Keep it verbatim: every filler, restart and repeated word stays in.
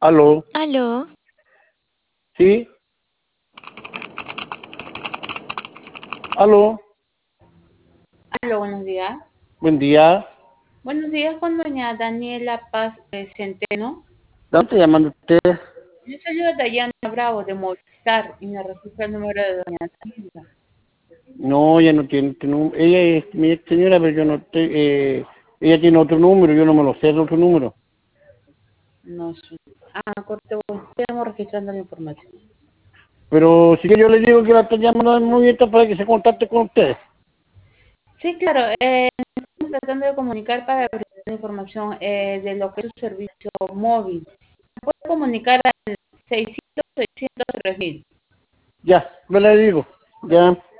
Aló, Aló, sí, aló, Aló, buenos días. buen día. Buenos días con doña Daniela Paz eh, Centeno. ¿De dónde está llamando usted? Yo soy yo, Dayana Bravo, de Movistar, y me registra el número de doña Daniela. No, ella no tiene este número. Ella es mi ex señora, pero yo no estoy. Eh, ella tiene otro número, yo no me lo sé, el otro número. No sé. Ah, corte, estamos registrando la información. Pero sí que yo le digo que la está llamando muy bien para que se contacte con usted. Sí, claro, eh, estamos tratando de comunicar para brindar información eh, de lo que es su servicio móvil. Se puede comunicar al seiscientos, seiscientos, tres mil. Ya, me la digo. Ya.